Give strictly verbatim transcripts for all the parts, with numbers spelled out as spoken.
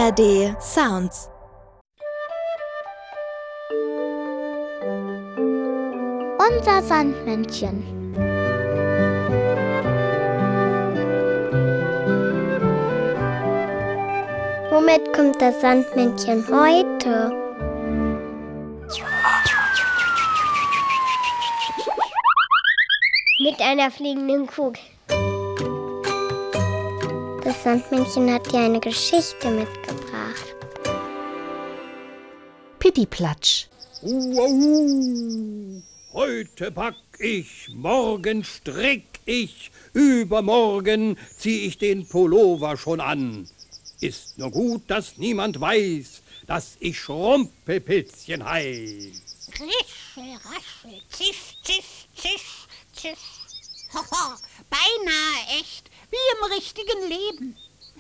A R D Sounds. Unser Sandmännchen. Womit kommt das Sandmännchen heute? Mit einer fliegenden Kugel. Das Sandmännchen hat dir eine Geschichte mitgebracht. Pittiplatsch. Uau, heute back ich, morgen strick ich, übermorgen zieh ich den Pullover schon an. Ist nur gut, dass niemand weiß, dass ich Schrumpelpilzchen heiß. Rischel, raschel, zisch, zisch, zisch, zisch. Hoho, beinahe echt, wie im richtigen Leben.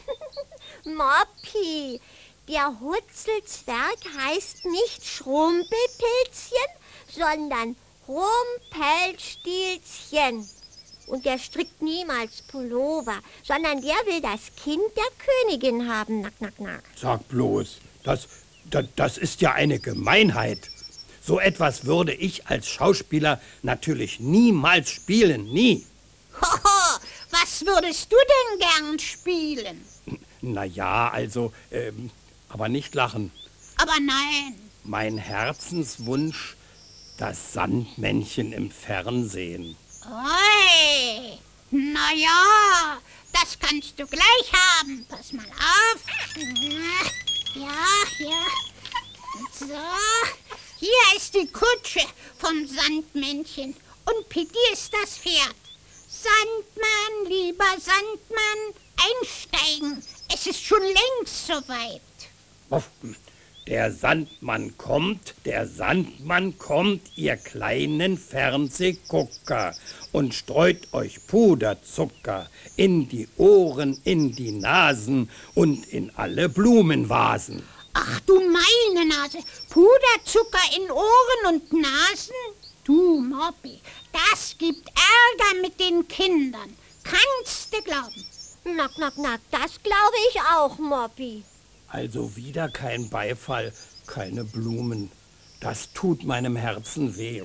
Moppi, der Hutzelzwerg heißt nicht Schrumpelpilzchen, sondern Rumpelstilzchen. Und der strickt niemals Pullover, sondern der will das Kind der Königin haben. Nack, nack, nack. Sag bloß, das, das, das ist ja eine Gemeinheit. So etwas würde ich als Schauspieler natürlich niemals spielen, nie. Hoho, was würdest du denn gern spielen? Na ja, also, ähm, aber nicht lachen. Aber nein. Mein Herzenswunsch, das Sandmännchen im Fernsehen. Oi, na ja, das kannst du gleich haben. Pass mal auf. Ja, hier. So, hier ist die Kutsche vom Sandmännchen und Pitti ist das Pferd. Sandmann, lieber Sandmann, einsteigen. Es ist schon längst soweit. Der Sandmann kommt, der Sandmann kommt, ihr kleinen Fernsehgucker, und streut euch Puderzucker in die Ohren, in die Nasen und in alle Blumenvasen. Ach du meine Nase, Puderzucker in Ohren und Nasen? Du Moppi, das gibt Ärger mit den Kindern. Kannst du glauben? Nack, nack, nack, das glaube ich auch, Moppi. Also wieder kein Beifall, keine Blumen. Das tut meinem Herzen weh.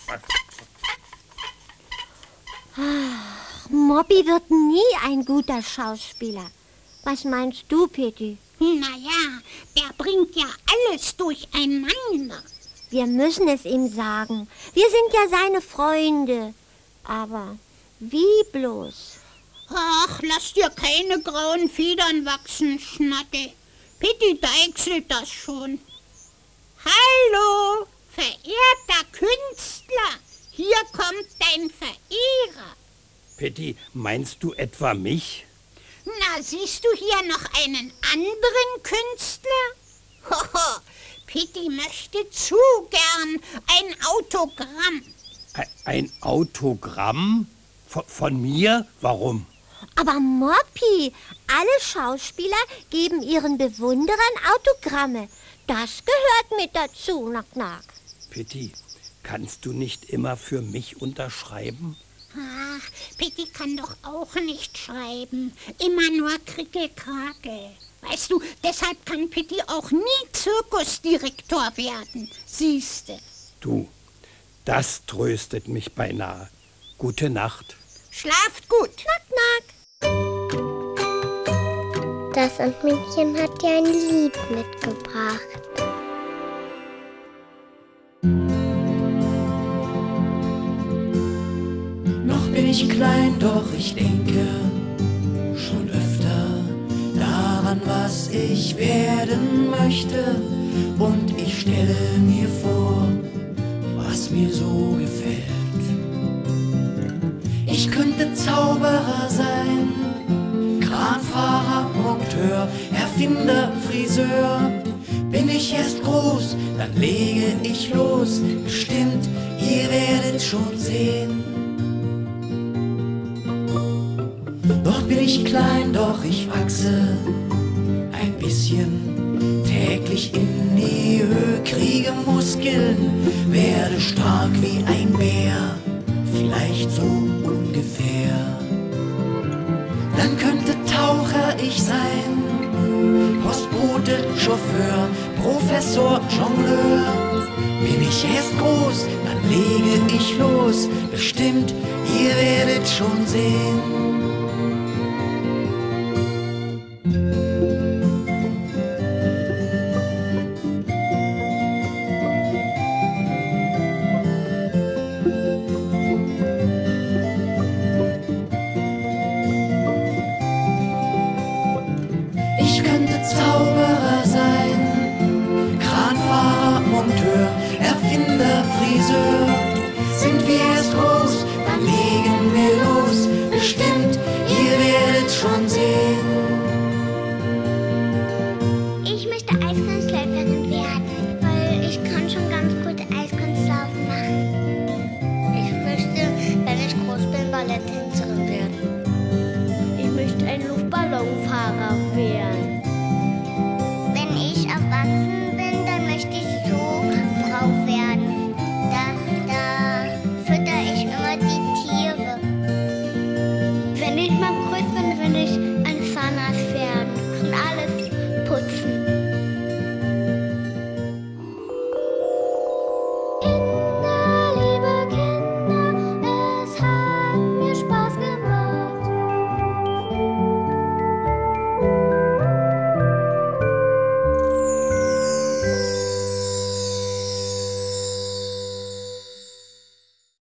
Ach, Moppi wird nie ein guter Schauspieler. Was meinst du, Pitti? Naja, der bringt ja alles durcheinander. Wir müssen es ihm sagen. Wir sind ja seine Freunde. Aber wie bloß? Ach, lass dir keine grauen Federn wachsen, Schnatte. Pitti deichselt das schon. Hallo, verehrter Künstler, hier kommt dein Verehrer. Pitti, meinst du etwa mich? Na, siehst du hier noch einen anderen Künstler? Hoho, Pitti möchte zu gern ein Autogramm. Ein Autogramm? Von, von mir? Warum? Aber Moppi, alle Schauspieler geben ihren Bewunderern Autogramme. Das gehört mit dazu, nack, nack. Pitti, kannst du nicht immer für mich unterschreiben? Ach, Pitti kann doch auch nicht schreiben. Immer nur Krickelkrakel. Weißt du, deshalb kann Pitti auch nie Zirkusdirektor werden. Siehste. Du, das tröstet mich beinahe. Gute Nacht. Schlaft gut. Nack, nack. Das Sandmännchen hat dir ein Lied mitgebracht. Noch bin ich klein, doch ich denke schon öfter daran, was ich werden möchte. Und ich stelle mir vor, was mir so gefällt. Ich könnte Zauberer sein, Kranfahrer, Monteur, Erfinder, Friseur. Bin ich erst groß, dann lege ich los. Bestimmt, ihr werdet schon sehen. Doch bin ich klein, doch ich wachse ein bisschen täglich in die Höhe, kriege Muskeln, werde stark wie ein Bär, vielleicht so ungefähr. Dann könnte Taucher ich sein, Postbote Chauffeur, Professor, Jongleur. Bin ich erst groß, dann lege ich los. Bestimmt, ihr werdet schon sehen. Ich könnte Zauberer sein, Kranfahrer, Monteur, Erfinder, Friseur. Sind wir erst groß, dann legen wir los. Bestimmt, ihr werdet schon sehen. Ich möchte Eiskunstläuferin werden, weil ich kann schon ganz gut Eiskunstlaufen machen. Ich möchte, wenn ich groß bin, Balletttänzerin werden. Ich möchte ein Luftballonfahrer werden.